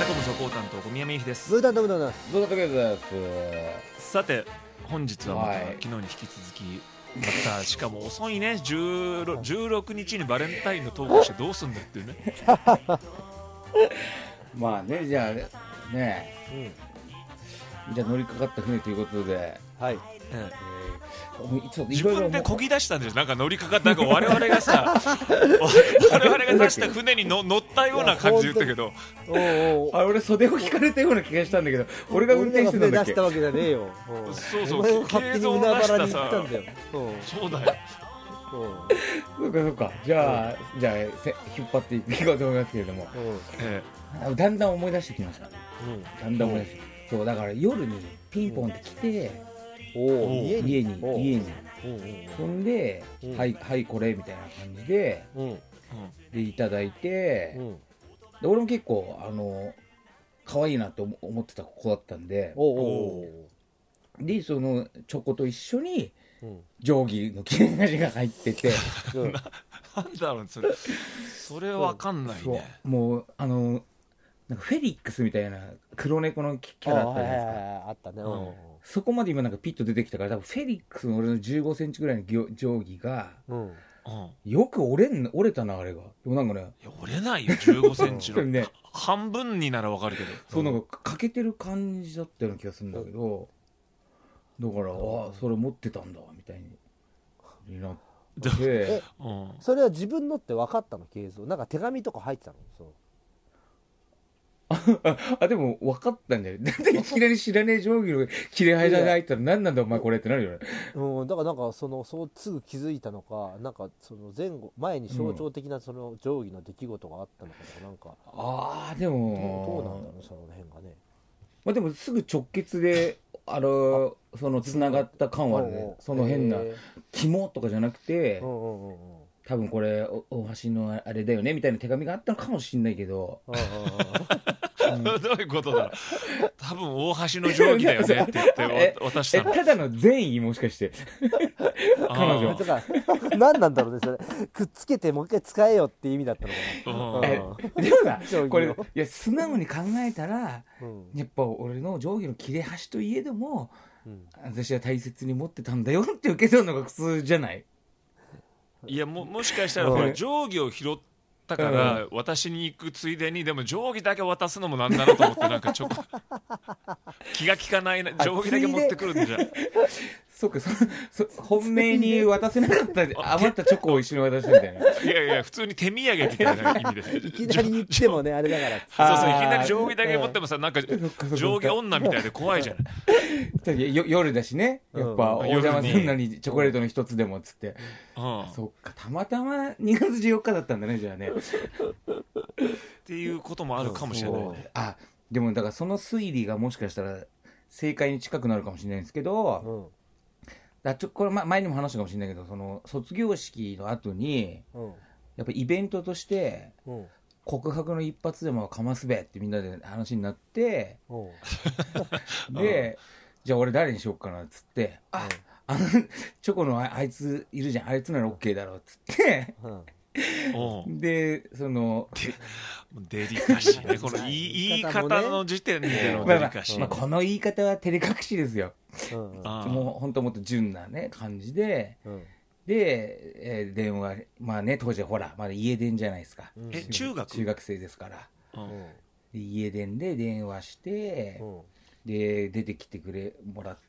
トム速報担当小宮山由紀です。 ブータントムだな。 どうだったけです。 さて本日はまた、 はい、 昨日に引き続きまたしかも遅いね。16日にバレンタインのトークしてどうすんだっていうねまあね、じゃあね、じゃあ乗りかかった船ということで、 はい、 自分でこぎ出したんです。なんか乗りかかった、なんか我々がさ我々が出した船に乗ったような感じで言ったけどあれ俺袖を引かれたような気がしたんだけど、俺が運転してたんだっけ。 出したわけじゃねえよ。 そうそう、 勝手に海原に行ったんだよ。 そうだよ。 そうかじゃあ引っ張っていこうと思いますけれども、だんだん思い出してきました。だんだん思い出して、そうだから夜にピンポンって来て、家にそんで、はいこれみたいな感じで、でいただいて、で俺も結構可愛いなって思ってた子だったんで、でそのチョコと一緒に定規の切れ端が入っててなんだろうそれわかんないね。 もうなんかフェリックスみたいな黒猫のキャラあったじゃないですか。 あったね。 そこまで今なんかピッと出てきたから、多分フェリックスの俺の15センチぐらいの定規が、よく折れたなあれが。でもなんかね、 いや折れないよ15センチのね、 半分にならわかるけど、 そうなんか欠けてる感じだったような気がするんだけど、だからそれ持ってたんだみたいになって、 それは自分のって分かったの？形像なんか手紙とか入ってたの？そうでも分かったんじゃない。だっていきなり知らねえ定規の切れ端が入ったら何なんだお前これってなるよね。 だからなんかそうすぐ気づいたのか、なんかその前に象徴的なその定規の出来事があったのかとか、なんかでもどうなんだろうその辺がね。 まあでもすぐ直結でそのつながった感はあるね。その変な肝とかじゃなくて、多分これ大橋のあれだよねみたいな手紙があったのかもしんないけどどういうことだろう。多分大橋の定規だよねって言って渡したの。 ただの善意もしかして彼女とか何なんだろうねそれ。くっつけてもう一回使えよって意味だったのかな。 でもさこれいや素直に考えたら、やっぱ俺の定規の切れ端といえども、私は大切に持ってたんだよって受け取るのが普通じゃない？ いや もしかしたらほら定規を拾ったから私に行くついでに、でも定規だけ渡すのもなんだなと思って、なんか気が利かないな、定規だけ持ってくるんじゃそうか、本命に渡せなかった余ったチョコを一緒に渡したみたいな。 いや普通に手土産みたいな意味ですいきなり言ってもねあれだからそういきなり定規だけ持ってもさ、なんか定規女みたいで怖いじゃない。 夜だしね、やっぱお邪魔するのにチョコレートの一つでもっつって、そっか、たまたま2月14日だったんだね、じゃあねっていうこともあるかもしれないね。 でもだからその推理がもしかしたら正解に近くなるかもしれないんですけど、これ前にも話したかもしれないけど、その卒業式の後に、やっぱイベントとして、告白の一発でもかますべってみんなで話になって、でじゃあ俺誰にしようかなっつって、チョコのあいついるじゃん、あいつなら OK だろっつってでそのデリカシーね、この言い方の時点でのデリカシー、 この言い方は照れ隠しですよ。もう本当もっと純なね感じで、で、電話、当時はほらまだ家電じゃないですか。 中学生ですから、で家電で電話して、で出てきてもらって、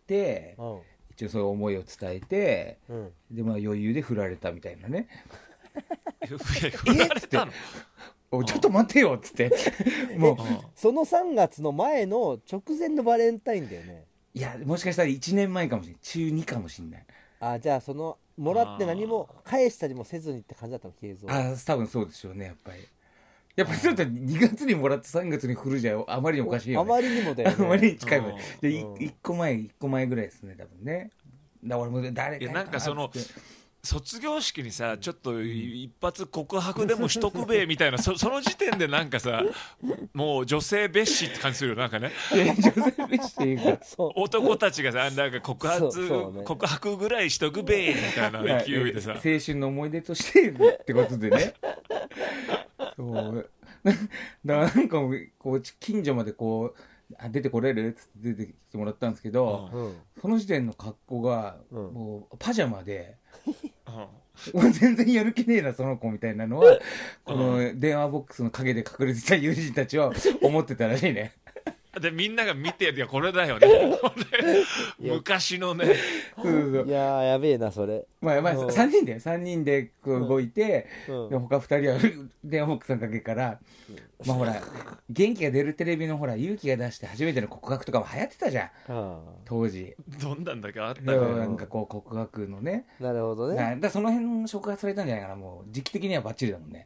一応そういう思いを伝えて、で余裕で振られたみたいなね振られたのちょっと待てよっつってもうその3月の前の直前のバレンタインだよね。 いやもしかしたら1年前かもしれない、中2かもしれない。 じゃあもらって何も返したりもせずにって感じだったの、継続。 多分そうでしょうね。やっぱりちょっと2月にもらって3月に振るじゃあまりにおかしいよね。 あまりにもだよね。 あまりに近いもん。で1個前ぐらいですね多分ね。だから俺も誰かなんか卒業式にさ、ちょっと一発告白でもしとくべみたいなその時点でなんかさ、もう女性蔑視って感じするよ。なんかね、 女性蔑視っていうか男たちがさ、なんか告白ぐらいしとくべみたいな勢いでさ、 青春の思い出としてってことでねそうだからなんかこう近所までこう出てこれるって出てきてもらったんですけど、その時点の格好がもうパジャマで、全然やる気ねえなその子みたいなのは、この電話ボックスの陰で隠れてた友人たちは思ってたらしいね。 でみんなが見てる、いやこれだよね昔のね。 いややべえなそれ。 まあ3人でこう動いて、で他2人は電話ボックスの陰から、まあほら元気が出るテレビのほら勇気が出して初めての告白とかも流行ってたじゃん、当時。 どんなんだかあったね。 なんかこう告白のね。 なるほどね。 だからその辺紹介されたんじゃないかな。もう時期的にはバッチリだもんね。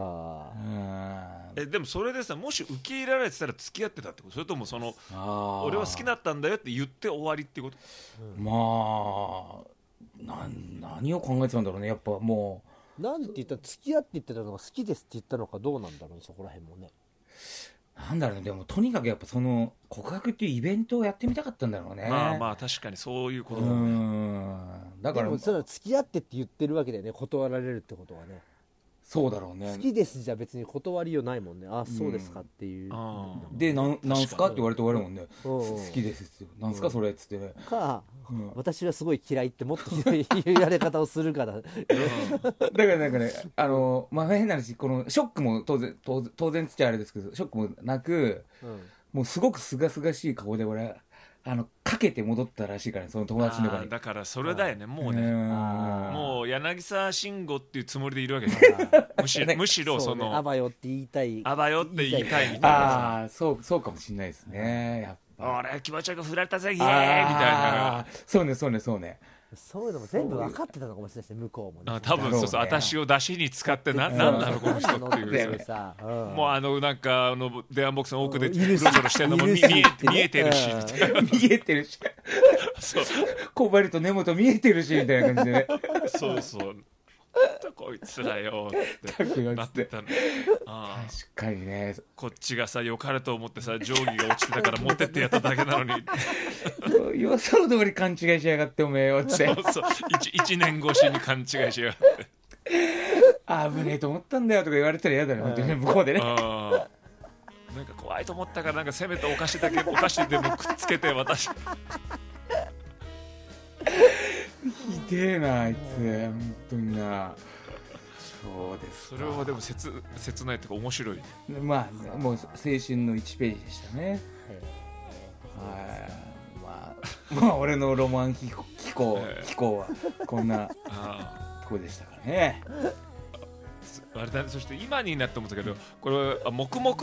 でもそれでさ、もし受け入れられてたら付き合ってたってこと？それともその俺は好きだったんだよって言って終わりってこと？ まあ何を考えてたんだろうね。やっぱもうなんて言ったら付き合って言ってたのが好きですって言ったのかどうなんだろうね、そこら辺もね。 なんだろうね。でもとにかくやっぱその告白っていうイベントをやってみたかったんだろうね。 まあ確かにそういうことだね。 だからでもそれは付き合ってって言ってるわけだよね、断られるってことはね。 そうだろうね。 好きですじゃ別に断りようないもんね。あ、そうですかっていう。 でなんすかって言われて終わるもんね。好きですってなんすかそれっつってね。 私はすごい嫌いってもっとひどい言われ方をするから。だからなんかね、まあ変な話、このショックも当然つっちゃあれですけど、ショックもなく、もうすごくすがすがしい顔で俺かけて戻ったらしいからね、その友達の中に。 だからそれだよね、もうね。もう柳沢慎吾っていうつもりでいるわけじゃん。むしろそのあばよって言いたい。 あばよって言いたいみたいな。 そうかもしれないですね。やっぱ俺気持ちよく振られたぜイエーイみたいな。 そうね。 そういうのも全部分かってたのかもしれないですね、向こうもね。 多分そうそう、私を出しに使ってなんなのこの人っていうさ。もうなんか電話ボックスの奥でうろちょろしてるのも見えてるし見えてるし、そうコバルト根元見えてるしみたいな感じでね。 そうこいつらよってなってたの。 確かにね。 こっちがさ良かれと思ってさ定規が落ちてたから持ってってやっただけなのに予想通り勘違いしやがっておめえよって。 そう1年越しに勘違いしやがって危ねえと思ったんだよとか言われたら嫌だね、本当にね、向こうでね。 なんか怖いと思ったから、なんかせめてお菓子でもくっつけて私ひでえなあいつ本当にな。そうですか。 それはでも切ないっていうか面白い。 まあもう青春の1ページでしたね。まあ俺のロマン飛行はこんなとこでしたからね。 あれだね。そして今になって思ったけど、これ黙々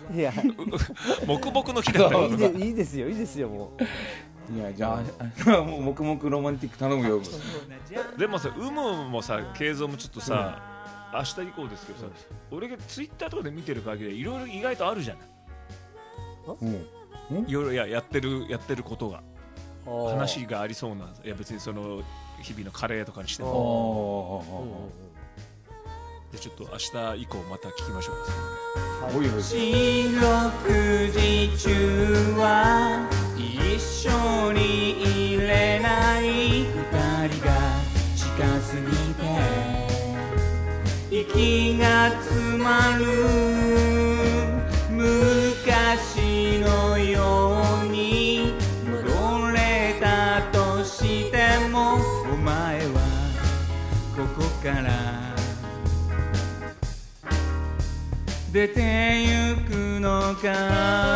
の日だったよ。 いいですよもう。 いやじゃあもう黙々ロマンティック頼むよ。 でもさ、もさ、慶三もちょっとさ、明日以降ですけどさ、俺がツイッターとかで見てる限りでいろいろ意外とあるじゃない。いろいろやってることが話がありそうな。いや別にその日々のカレーとかにしても。でちょっと明日以降また聞きましょう。 四六時中は一緒にいれない二人が近すぎて息が詰まる。昔のように戻れたとしても、お前はここから出てゆくのか。